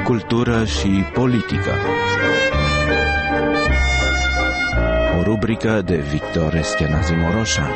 cultură și politică. O rubrică de Victor Eschenazi-Moroșan.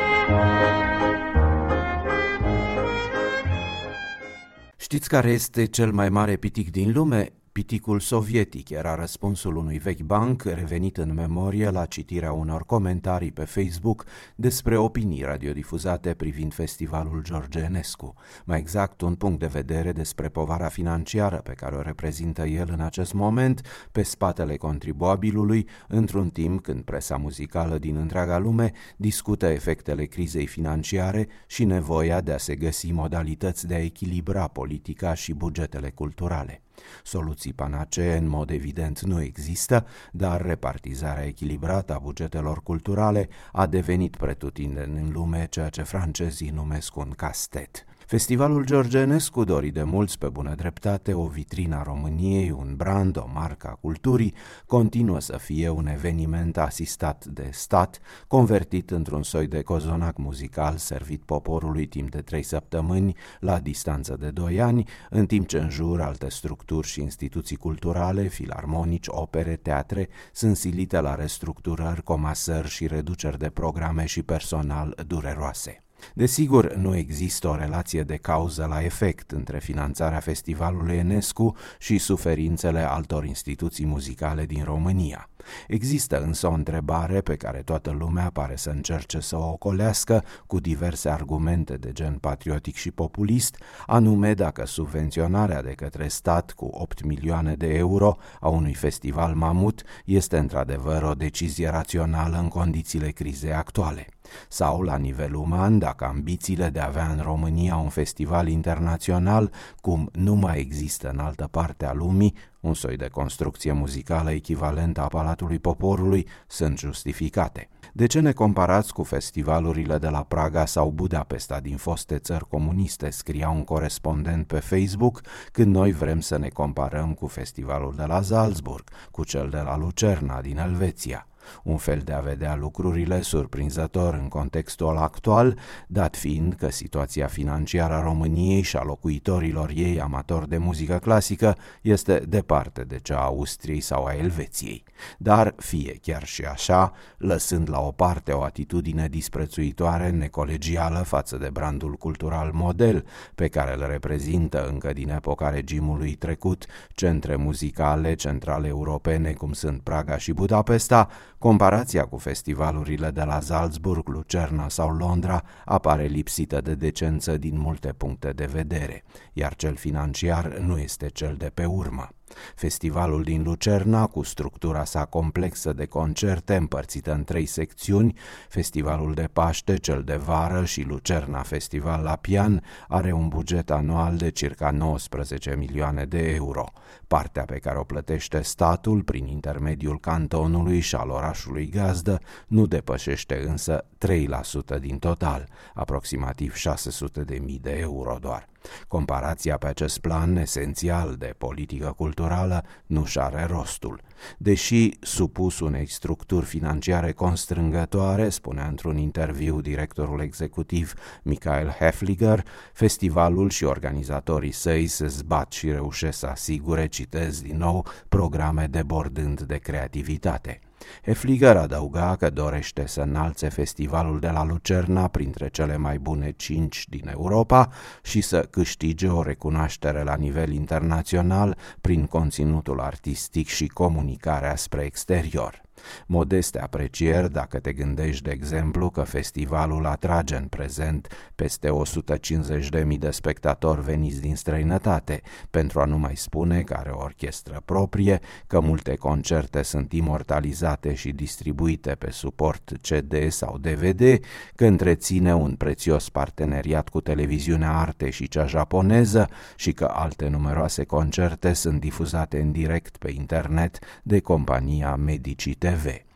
Știți care este cel mai mare pitic din lume? Piticul sovietic era răspunsul unui vechi banc revenit în memorie la citirea unor comentarii pe Facebook despre opinii radiodifuzate privind festivalul George Enescu. Mai exact, un punct de vedere despre povara financiară pe care o reprezintă el în acest moment pe spatele contribuabilului, într-un timp când presa muzicală din întreaga lume discută efectele crizei financiare și nevoia de a se găsi modalități de a echilibra politica și bugetele culturale. Soluții panacee în mod evident nu există, dar repartizarea echilibrată a bugetelor culturale a devenit pretutindeni în lume ceea ce francezii numesc un castet. Festivalul George Enescu, dorit de mulți pe bună dreptate, o vitrină a României, un brand, o marcă a culturii, continuă să fie un eveniment asistat de stat, convertit într-un soi de cozonac muzical servit poporului timp de 3 săptămâni, la distanță de 2 ani, în timp ce în jur alte structuri și instituții culturale, filarmonici, opere, teatre, sunt silite la restructurări, comasări și reduceri de programe și personal dureroase. Desigur, nu există o relație de cauză la efect între finanțarea festivalului Enescu și suferințele altor instituții muzicale din România. Există însă o întrebare pe care toată lumea pare să încerce să o ocolească cu diverse argumente de gen patriotic și populist, anume dacă subvenționarea de către stat cu 8 milioane de euro a unui festival mamut este într-adevăr o decizie rațională în condițiile crizei actuale. Sau, la nivel uman, dacă ambițiile de a avea în România un festival internațional, cum nu mai există în altă parte a lumii, un soi de construcție muzicală echivalentă a Palatului Poporului, sunt justificate. De ce ne comparați cu festivalurile de la Praga sau Budapesta din foste țări comuniste, scria un corespondent pe Facebook, când noi vrem să ne comparăm cu festivalul de la Salzburg, cu cel de la Lucerna din Elveția? Un fel de a vedea lucrurile surprinzător în contextul actual, dat fiind că situația financiară a României și a locuitorilor ei amatori de muzică clasică este departe de cea a Austriei sau a Elveției. Dar fie chiar și așa, lăsând la o parte o atitudine disprețuitoare, necolegială față de brandul cultural model pe care îl reprezintă încă din epoca regimului trecut centre muzicale centrale europene cum sunt Praga și Budapesta, comparația cu festivalurile de la Salzburg, Lucerna sau Londra apare lipsită de decență din multe puncte de vedere, iar cel financiar nu este cel de pe urmă. Festivalul din Lucerna, cu structura sa complexă de concerte împărțită în 3 secțiuni, Festivalul de Paște, cel de vară și Lucerna Festival la Pian, are un buget anual de circa 19 milioane de euro. Partea pe care o plătește statul prin intermediul cantonului și al orașului gazdă nu depășește însă 3% din total, aproximativ 600.000 de euro doar. Comparația pe acest plan esențial de politică culturală nu-și are rostul. Deși supus unei structuri financiare constrângătoare, spunea într-un interviu directorul executiv Michael Häfliger, festivalul și organizatorii săi se zbat și reușesc să asigure, citez din nou, programe debordând de creativitate. Häfliger adăuga că dorește să înalțe festivalul de la Lucerna printre cele mai bune 5 din Europa și să câștige o recunoaștere la nivel internațional prin conținutul artistic și comunicarea spre exterior. Modeste aprecieri dacă te gândești, de exemplu, că festivalul atrage în prezent peste 150.000 de spectatori veniți din străinătate, pentru a nu mai spune că are o orchestră proprie, că multe concerte sunt imortalizate și distribuite pe suport CD sau DVD, că întreține un prețios parteneriat cu televiziunea Arte și cea japoneză și că alte numeroase concerte sunt difuzate în direct pe internet de compania Medici TV.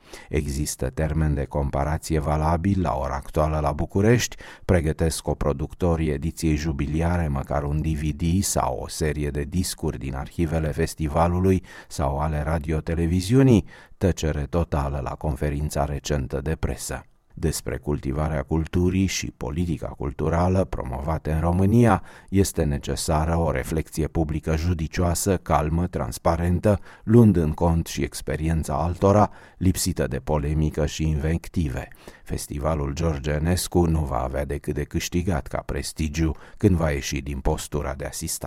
Există termen de comparație valabil la ora actuală la București? Pregătesc coproductorii ediției jubiliare măcar un DVD sau o serie de discuri din arhivele festivalului sau ale radio-televiziunii? Tăcere totală la conferința recentă de presă. Despre cultivarea culturii și politica culturală promovate în România este necesară o reflecție publică judicioasă, calmă, transparentă, luând în cont și experiența altora, lipsită de polemică și invective. Festivalul George Enescu nu va avea decât de câștigat ca prestigiu când va ieși din postura de asistat.